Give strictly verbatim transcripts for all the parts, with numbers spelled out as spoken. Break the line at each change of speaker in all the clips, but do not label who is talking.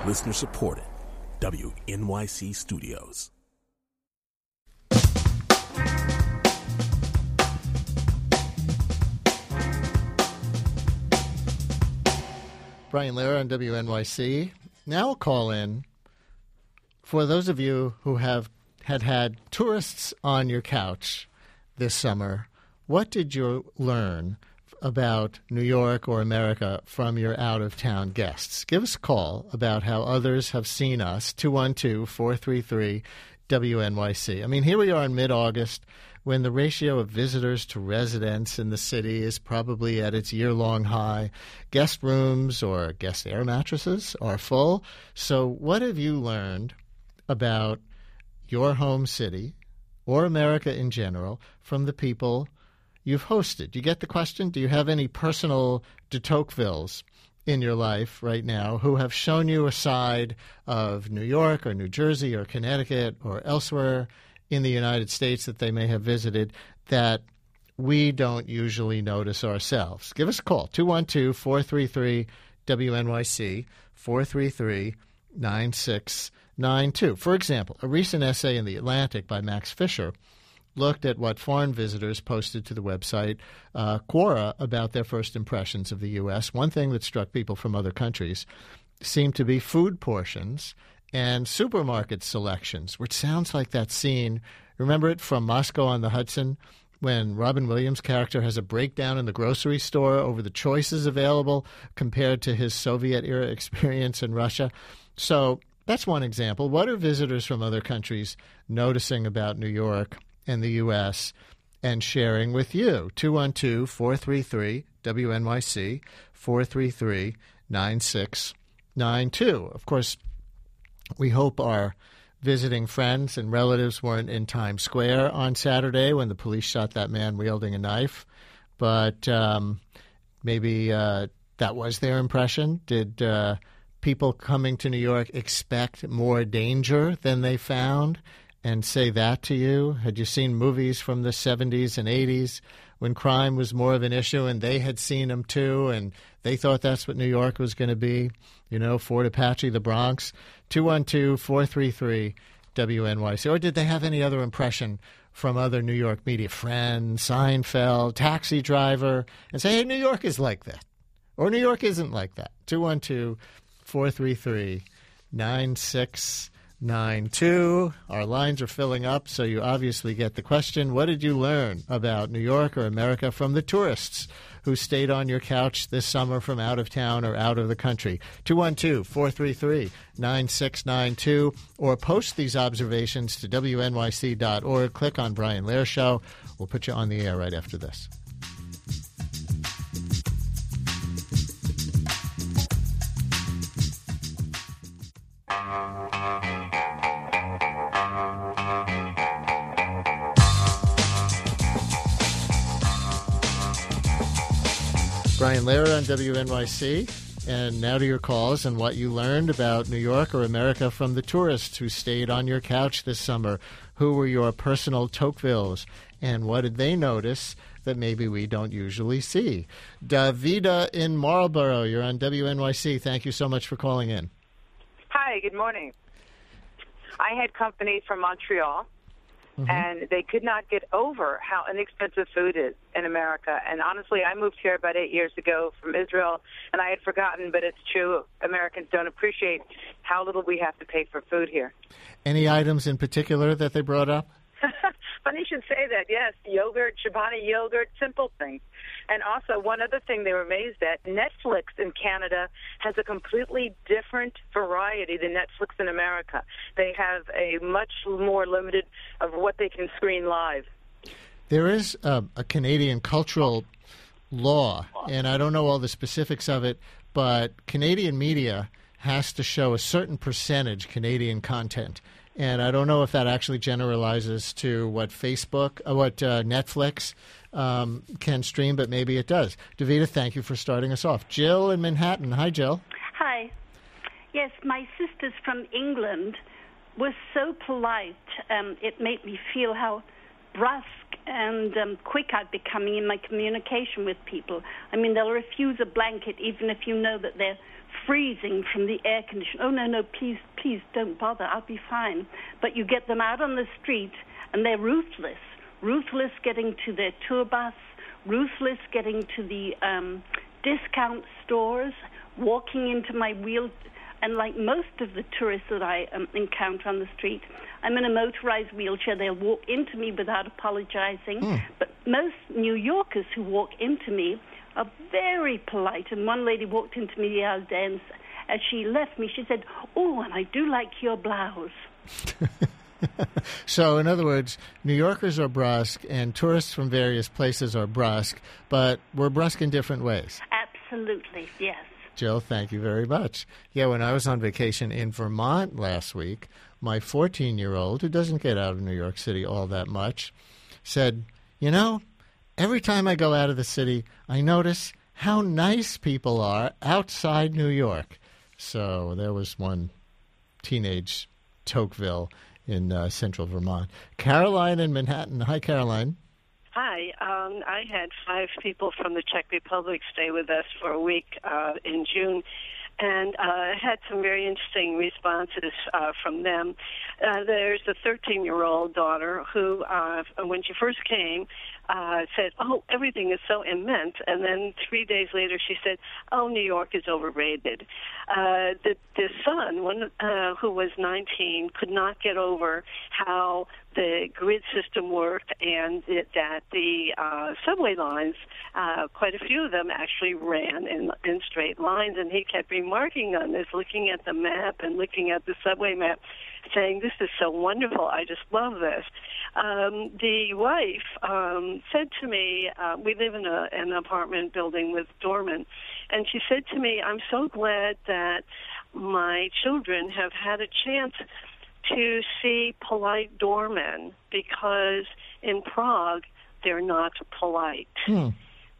Listener supported. W N Y C Studios.
Brian Lehrer on W N Y C. Now a call in for those of you who have had had tourists on your couch this summer. What did you learn about New York or America from your out-of-town guests? Give us a call about how others have seen us, two one two, four three three, W N Y C. I mean, here we are in mid-August when the ratio of visitors to residents in the city is probably at its year-long high. Guest rooms or guest air mattresses are full. So what have you learned about your home city or America in general from the people you've hosted? You get the question? Do you have any personal de Tocquevilles in your life right now who have shown you a side of New York or New Jersey or Connecticut or elsewhere in the United States that they may have visited that we don't usually notice ourselves? Give us a call, two one two, four three three, W N Y C, four three three, nine six nine two. For example, a recent essay in The Atlantic by Max Fisher looked at what foreign visitors posted to the website uh, Quora about their first impressions of the U S. One thing that struck people from other countries seemed to be food portions and supermarket selections, which sounds like that scene. Remember it from Moscow on the Hudson when Robin Williams' character has a breakdown in the grocery store over the choices available compared to his Soviet-era experience in Russia? So that's one example. What are visitors from other countries noticing about New York and the U S and sharing with you? two one two, four three three, W N Y C, four three three, nine six nine two. Of course, we hope our visiting friends and relatives weren't in Times Square on Saturday when the police shot that man wielding a knife. But um, maybe uh, that was their impression. Did uh, people coming to New York expect more danger than they found and say that to you? Had you seen movies from the seventies and eighties when crime was more of an issue and they had seen them too and they thought that's what New York was going to be? You know, Fort Apache, the Bronx. two one two, four three three, W N Y C. Or did they have any other impression from other New York media friends, Seinfeld, Taxi Driver, and say, hey, New York is like that. Or New York isn't like that. two one two, four three three, nine six nine two. Our lines are filling up, so you obviously get the question. What did you learn about New York or America from the tourists who stayed on your couch this summer from out of town or out of the country? two one two, four three three, nine six nine two, or post these observations to W N Y C dot org. Click on Brian Lehrer Show. We'll put you on the air right after this. Brian Lehrer on W N Y C. And now to your calls and what you learned about New York or America from the tourists who stayed on your couch this summer. Who were your personal Tocquevilles? And what did they notice that maybe we don't usually see? Davida in Marlborough, you're on W N Y C. Thank you so much for calling in.
Hi, good morning. I had company from Montreal, mm-hmm. and they could not get over how inexpensive food is in America. And honestly, I moved here about eight years ago from Israel, and I had forgotten, but it's true. Americans don't appreciate how little we have to pay for food here.
Any items in particular that they brought up?
Funny you should say that, yes. Yogurt, Chobani yogurt, simple things. And also, one other thing they were amazed at, Netflix in Canada has a completely different variety than Netflix in America. They have a much more limited of what they can screen live.
There is a, a Canadian cultural law, and I don't know all the specifics of it, but Canadian media has to show a certain percentage Canadian content. And I don't know if that actually generalizes to what Facebook, uh, what uh, Netflix um, can stream, but maybe it does. Davida, thank you for starting us off. Jill in Manhattan. Hi, Jill.
Hi. Yes, my sisters from England were so polite. Um, it made me feel how brusque and um, quick I'd becoming in my communication with people. I mean, they'll refuse a blanket even if you know that they're freezing from the air conditioner. Oh, no, no, please, please don't bother. I'll be fine. But you get them out on the street, and they're ruthless. Ruthless getting to their tour bus, ruthless getting to the um, discount stores, walking into my wheel. And like most of the tourists that I um, encounter on the street, I'm in a motorized wheelchair. They'll walk into me without apologizing. Mm. But most New Yorkers who walk into me are very polite. And one lady walked into me the other day, and as she left me, she said, "Oh, and I do like your blouse."
So, in other words, New Yorkers are brusque, and tourists from various places are brusque, but we're brusque in different ways.
Absolutely, yes.
Jill, thank you very much. Yeah, when I was on vacation in Vermont last week, my fourteen-year-old, who doesn't get out of New York City all that much, said, you know, every time I go out of the city, I notice how nice people are outside New York. So there was one teenage Tocqueville in uh, central Vermont. Caroline in Manhattan. Hi, Caroline.
Hi. Um, I had five people from the Czech Republic stay with us for a week uh, in June, and uh, had some very interesting responses uh, from them. Uh, there's a thirteen-year-old daughter who, uh, when she first came, uh, said, "Oh, everything is so immense," and then three days later she said, "Oh, New York is overrated." Uh, the, the son, one uh, who was nineteen, could not get over how the grid system worked, and it, that the uh, subway lines, uh, quite a few of them actually ran in, in straight lines, and he kept remarking on this, looking at the map and looking at the subway map, saying, "This is so wonderful, I just love this." Um, the wife um, said to me, uh, we live in a, an apartment building with doormen, and she said to me, "I'm so glad that my children have had a chance to see polite doormen, because in Prague they're not polite." Hmm.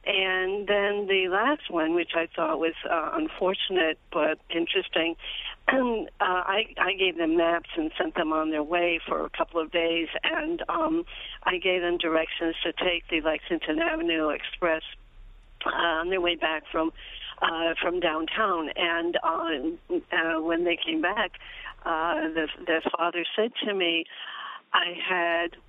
And then the last one, which I thought was uh, unfortunate but interesting, um, uh, I, I gave them maps and sent them on their way for a couple of days, and um, I gave them directions to take the Lexington Avenue Express uh, on their way back from uh, from downtown. And uh, uh, when they came back, uh, the, the father said to me, "I had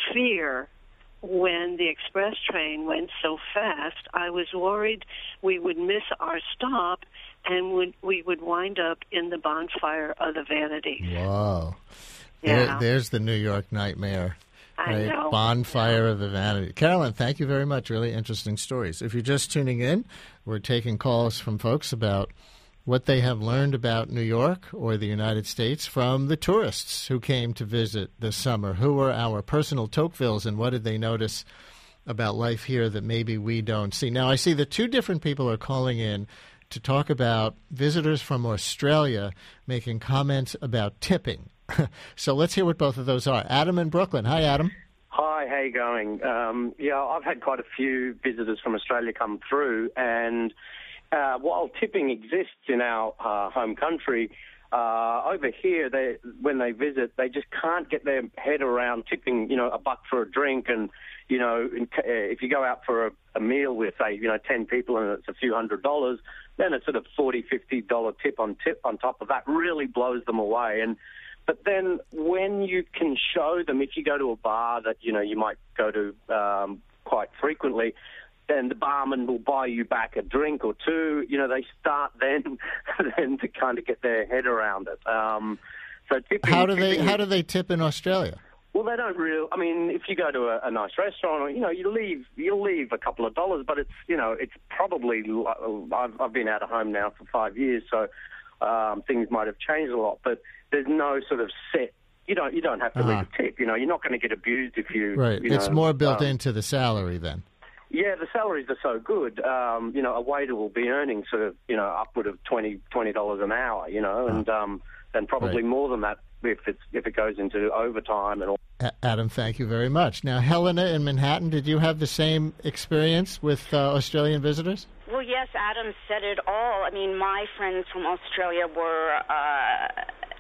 fear when the express train went so fast. I was worried we would miss our stop and would we would wind up in the bonfire of the Vanity."
Wow.
Yeah.
There, there's the New York nightmare.
I
right?
know.
Bonfire of the Vanity. Carolyn, thank you very much. Really interesting stories. If you're just tuning in, we're taking calls from folks about what they have learned about New York or the United States from the tourists who came to visit this summer. Who were our personal Tocquevilles, and what did they notice about life here that maybe we don't see? Now, I see that two different people are calling in to talk about visitors from Australia making comments about tipping. So let's hear what both of those are. Adam in Brooklyn. Hi, Adam.
Hi, how you going? Um, yeah, I've had quite a few visitors from Australia come through, and Uh, while tipping exists in our uh, home country, uh, over here, they, when they visit, they just can't get their head around tipping, you know, a buck for a drink. And, you know, in, uh, if you go out for a, a meal with, say, you know, ten people and it's a few hundred dollars, then it's sort of forty dollars, fifty dollars tip on tip on top of that really blows them away. And But then when you can show them, if you go to a bar that, you know, you might go to um, quite frequently, then the barman will buy you back a drink or two. You know, they start then then to kind of get their head around it. Um, so tipping,
how do they
tipping,
how do they tip in Australia?
Well, they don't really. I mean, if you go to a, a nice restaurant, or, you know, you leave you'll leave a couple of dollars, but it's you know it's probably. I've, I've been out of home now for five years, so um, things might have changed a lot. But there's no sort of set. You don't you don't have to uh-huh. leave a tip. You know, you're not going to get abused if you.
Right.
You
it's
know,
more built
um,
into the salary then.
Yeah, the salaries are so good. Um, you know, a waiter will be earning sort of, you know, upward of twenty dollars an hour, you know, and um, and probably
right.
more than that if it's if it goes into overtime and all.
A- Adam, thank you very much. Now, Helena in Manhattan, did you have the same experience with uh, Australian visitors?
Well, yes, Adam said it all. I mean, my friends from Australia were uh,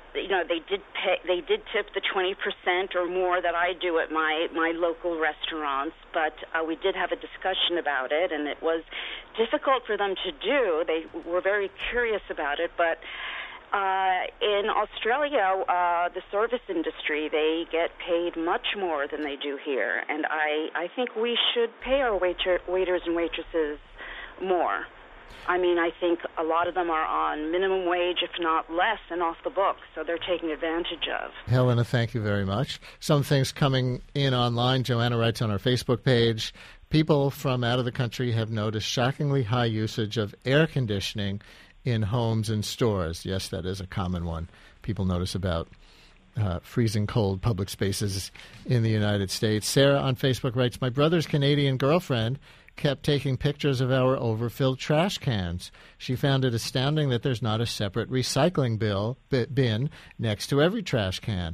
you know, they did pay, they did tip the twenty percent or more that I do at my, my local restaurants, but uh, we did have a discussion about it, and it was difficult for them to do. They were very curious about it, but uh, in Australia, uh, the service industry, they get paid much more than they do here, and I, I think we should pay our waiter, waiters and waitresses more. I mean, I think a lot of them are on minimum wage, if not less, and off the books, so they're taken advantage of.
Helena, thank you very much. Some things coming in online. Joanna writes on our Facebook page, people from out of the country have noticed shockingly high usage of air conditioning in homes and stores. Yes, that is a common one. People notice about uh, freezing cold public spaces in the United States. Sarah on Facebook writes, my brother's Canadian girlfriend kept taking pictures of our overfilled trash cans. She found it astounding that there's not a separate recycling bill, bin next to every trash can.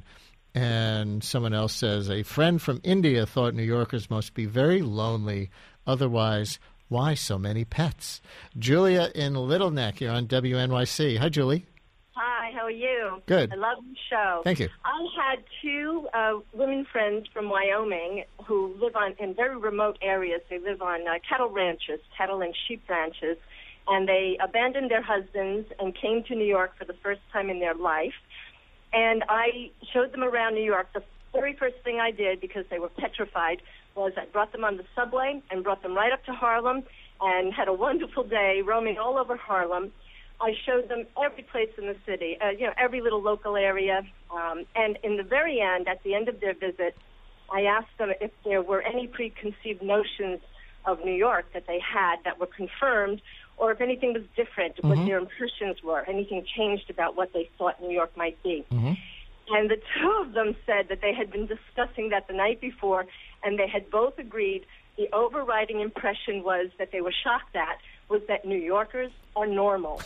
And someone else says, a friend from India thought New Yorkers must be very lonely. Otherwise, why so many pets? Julia in Little Neck, you're on W N Y C. Hi, Julie.
Hi, how are you?
Good.
I love the show.
Thank you.
I had two uh, women friends from Wyoming who live on in very remote areas. They live on uh, cattle ranches, cattle and sheep ranches, and they abandoned their husbands and came to New York for the first time in their life. And I showed them around New York. The very first thing I did, because they were petrified, was I brought them on the subway and brought them right up to Harlem and had a wonderful day roaming all over Harlem. I showed them every place in the city, uh, you know, every little local area. Um, and in the very end, at the end of their visit, I asked them if there were any preconceived notions of New York that they had that were confirmed, or if anything was different, mm-hmm. what their impressions were, anything changed about what they thought New York might be.
Mm-hmm.
And the two of them said that they had been discussing that the night before, and they had both agreed the overriding impression was that they were shocked at was that New Yorkers are normal.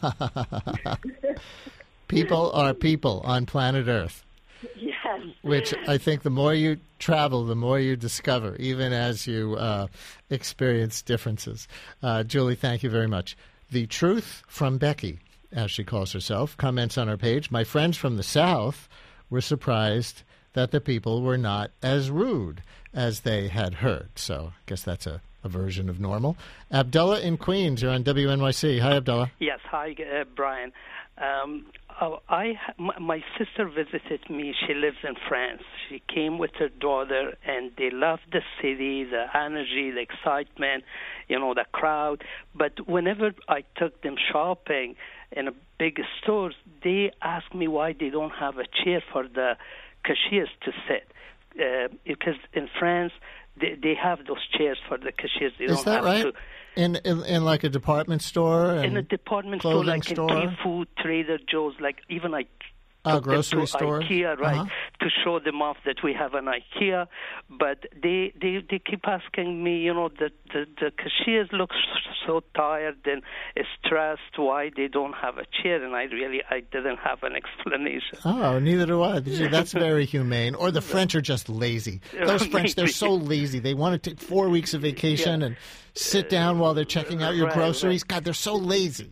People are people on planet Earth.
Yes.
Which I think the more you travel, the more you discover, even as you uh, experience differences. Uh, Julie, thank you very much. The Truth from Becky, as she calls herself, comments on our page, my friends from the South were surprised that the people were not as rude as they had heard. So I guess that's a, a version of normal. Abdullah in Queens, you're on W N Y C. Hi, Abdullah.
Yes, hi, uh, Brian. Um, oh, I my, my sister visited me. She lives in France. She came with her daughter, and they loved the city, the energy, the excitement, you know, the crowd. But whenever I took them shopping in a big stores, they asked me why they don't have a chair for the cashiers to sit. Uh, because in France, they, they have those chairs for the cashiers. They
Is
don't
that
have
right?
to.
In, in in like a department store? And
in a department store,
clothing
like
store?
in Food, Trader Joe's, like even like
Oh,
took them
grocery
to
stores?
IKEA, right,
Uh-huh.
to show them off that we have an IKEA. But they, they, they keep asking me, you know, the, the, the cashiers look so tired and stressed why they don't have a chair, and I really I didn't have an explanation.
Oh, neither do I. That's very humane. Or the French are just lazy. Those French, they're so lazy. They want to take four weeks of vacation
Yeah.
and sit down while they're checking out your
Right,
groceries.
right.
God, they're so lazy.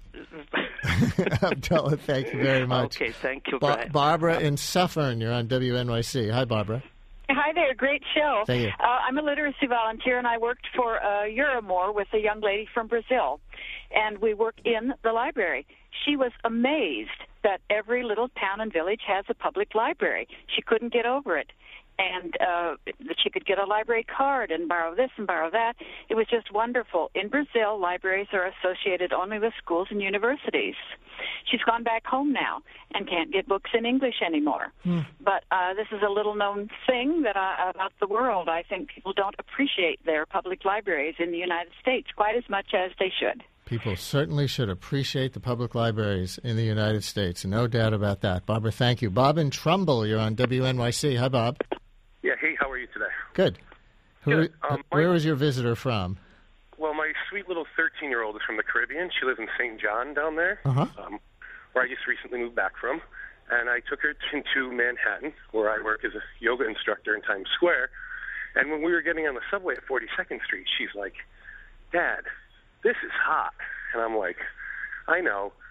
Abdullah, thank you very much.
Okay, thank you,
Ba-
Brian.
Barbara in Suffern, you're on W N Y C. Hi, Barbara.
Hi there, great show.
Thank you.
Uh, I'm a literacy volunteer, and I worked for uh, Euromore with a young lady from Brazil, and we work in the library. She was amazed that every little town and village has a public library. She couldn't get over it. And uh, that she could get a library card and borrow this and borrow that. It was just wonderful. In Brazil, libraries are associated only with schools and universities. She's gone back home now and can't get books in English anymore.
Hmm.
But uh, this is a little-known thing that I, about the world. I think people don't appreciate their public libraries in the United States quite as much as they should.
People certainly should appreciate the public libraries in the United States. No doubt about that. Barbara, thank you. Bob in Trumbull, you're on W N Y C. Hi, Bob.
Yeah, hey, how are you today?
Good. Who,
Good. Um,
where
my-
was your visitor from?
Well, my sweet little thirteen-year-old is from the Caribbean. She lives in Saint John down there,
Uh-huh.
um, where I just recently moved back from. And I took her into Manhattan, where I work as a yoga instructor in Times Square. And when we were getting on the subway at forty-second Street, she's like, Dad, this is hot. And I'm like, I know,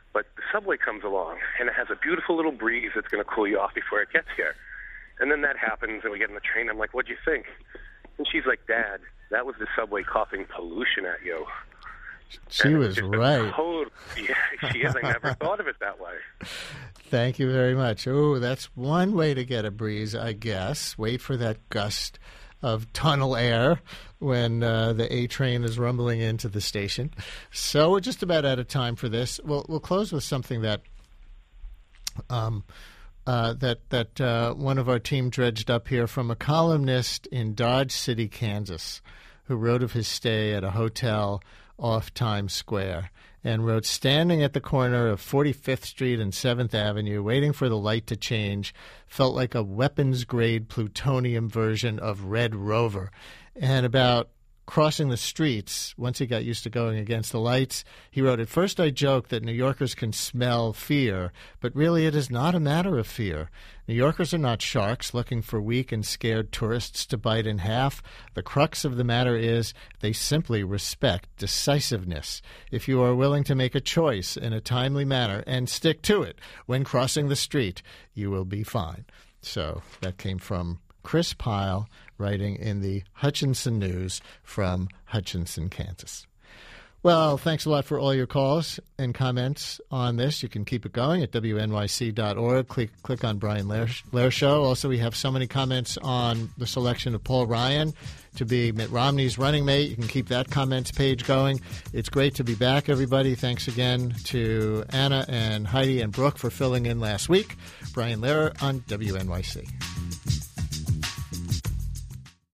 But the subway comes along, and it has a beautiful little breeze that's going to cool you off before it gets here. And then that happens, and we get on the train. I'm like, what'd you think? And she's like, Dad, that was the subway coughing pollution at you.
She
and
was right.
Total, yeah, she is. I never thought of it that way.
Thank you very much. Oh, that's one way to get a breeze, I guess. Wait for that gust of tunnel air when uh, the A train is rumbling into the station. So we're just about out of time for this. We'll we'll close with something that um uh, that that uh, one of our team dredged up here from a columnist in Dodge City, Kansas, who wrote of his stay at a hotel off Times Square, and wrote, standing at the corner of forty-fifth Street and seventh Avenue, waiting for the light to change, felt like a weapons-grade plutonium version of Red Rover. And about crossing the streets, once he got used to going against the lights, he wrote, at first I joked that New Yorkers can smell fear, but really it is not a matter of fear. New Yorkers are not sharks looking for weak and scared tourists to bite in half. The crux of the matter is they simply respect decisiveness. If you are willing to make a choice in a timely manner and stick to it when crossing the street, you will be fine. So that came from Chris Pyle, writing in the Hutchinson News from Hutchinson, Kansas. Well, thanks a lot for all your calls and comments on this. You can keep it going at W N Y C dot org. Click, click on Brian Lehrer Show. Also, we have so many comments on the selection of Paul Ryan to be Mitt Romney's running mate. You can keep that comments page going. It's great to be back, everybody. Thanks again to Anna and Heidi and Brooke for filling in last week. Brian Lehrer on W N Y C.